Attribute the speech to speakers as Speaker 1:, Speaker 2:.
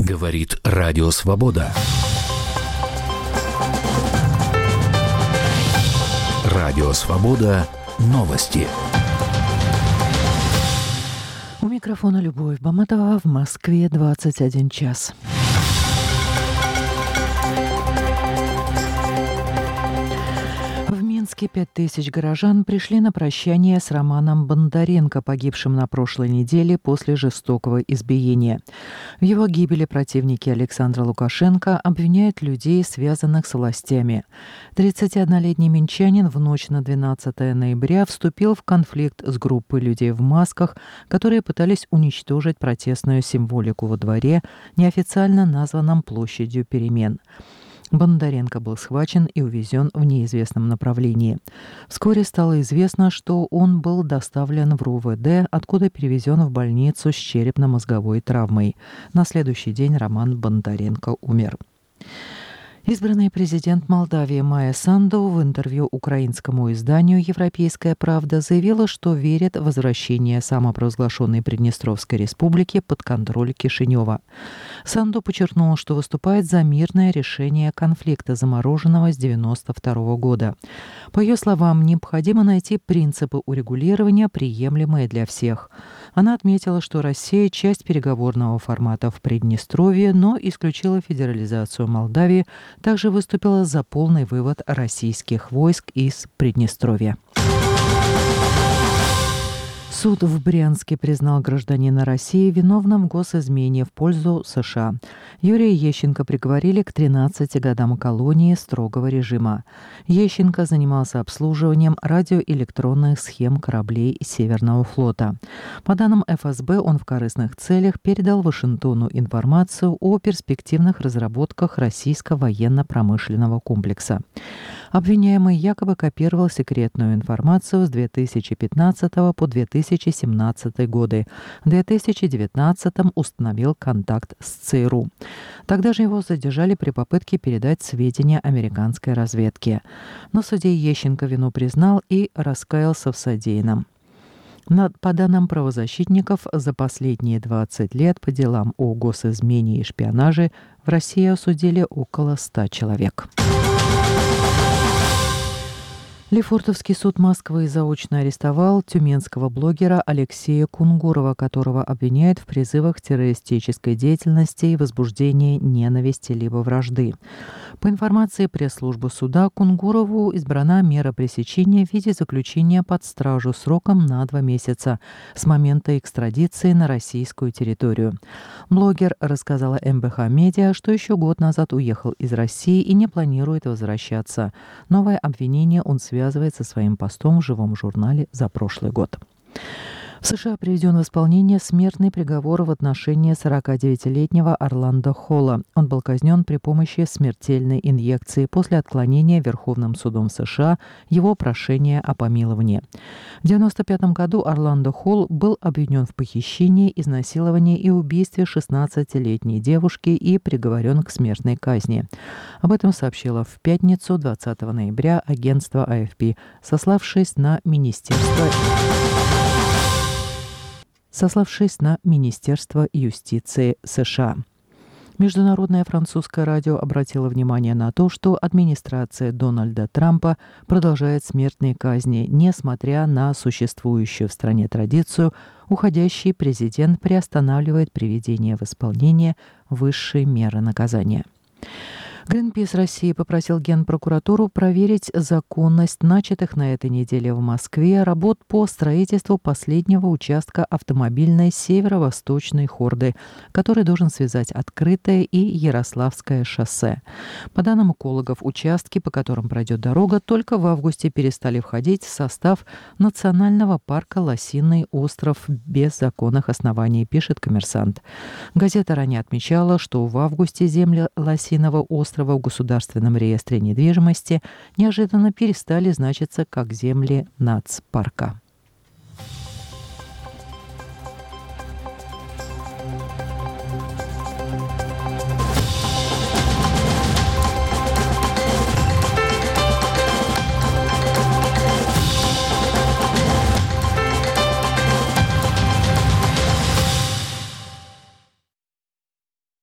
Speaker 1: Говорит Радио Свобода. Радио Свобода. Новости.
Speaker 2: У микрофона Любовь Баматова. В Москве 21 час. В Минске 5000 горожан пришли на прощание с Романом Бондаренко, погибшим на прошлой неделе после жестокого избиения. В его гибели противники Александра Лукашенко обвиняют людей, связанных с властями. 31-летний минчанин в ночь на 12 ноября вступил в конфликт с группой людей в масках, которые пытались уничтожить протестную символику во дворе, неофициально названном Площадью перемен. Бондаренко был схвачен и увезен в неизвестном направлении. Вскоре стало известно, что он был доставлен в РУВД, откуда перевезен в больницу с черепно-мозговой травмой. На следующий день Роман Бондаренко умер. Избранный президент Молдавии Майя Санду в интервью украинскому изданию «Европейская правда» заявила, что верит в возвращение самопровозглашенной Приднестровской республики под контроль Кишинева. Санду подчеркнула, что выступает за мирное решение конфликта, замороженного с 1992 года. По ее словам, необходимо найти принципы урегулирования, приемлемые для всех. Она отметила, что Россия – часть переговорного формата в Приднестровье, но исключила федерализацию Молдавии, также выступила за полный вывод российских войск из Приднестровья. Суд в Брянске признал гражданина России виновным в госизмене в пользу США. Юрия Ещенко приговорили к 13 годам колонии строгого режима. Ещенко занимался обслуживанием радиоэлектронных схем кораблей Северного флота. По данным ФСБ, он в корыстных целях передал Вашингтону информацию о перспективных разработках российского военно-промышленного комплекса. Обвиняемый якобы копировал секретную информацию с 2015 по 2017 годы. В 2019 установил контакт с ЦРУ. Тогда же его задержали при попытке передать сведения американской разведке. Но судья Ещенко вину признал и раскаялся в содеянном. По данным правозащитников, за последние 20 лет по делам о госизмене и шпионаже в России осудили около 100 человек. Лефортовский суд Москвы заочно арестовал тюменского блогера Алексея Кунгурова, которого обвиняют в призывах к террористической деятельности и возбуждении ненависти либо вражды. По информации пресс-службы суда, Кунгурову избрана мера пресечения в виде заключения под стражу сроком на 2 месяца с момента экстрадиции на российскую территорию. Блогер рассказала МБХ Медиа, что еще год назад уехал из России и не планирует возвращаться. Новое обвинение он связывает со своим постом в живом журнале за прошлый год. В США приведен в исполнение смертный приговор в отношении 49-летнего Орландо Холла. Он был казнен при помощи смертельной инъекции после отклонения Верховным судом США его прошения о помиловании. В 1995 году Орландо Холл был обвинен в похищении, изнасиловании и убийстве 16-летней девушки и приговорен к смертной казни. Об этом сообщило в пятницу, 20 ноября, агентство АФП, сославшись на Министерство юстиции США. Международное французское радио обратило внимание на то, что администрация Дональда Трампа продолжает смертные казни, несмотря на существующую в стране традицию. Уходящий президент приостанавливает приведение в исполнение высшей меры наказания. Гринпис России попросил Генпрокуратуру проверить законность начатых на этой неделе в Москве работ по строительству последнего участка автомобильной северо-восточной хорды, который должен связать Открытое и Ярославское шоссе. По данным экологов, участки, по которым пройдет дорога, только в августе перестали входить в состав Национального парка «Лосиный остров» без законных оснований, пишет «Коммерсант». Газета ранее отмечала, что в августе земли Лосиного острова в Государственном реестре недвижимости неожиданно перестали значиться как земли нацпарка.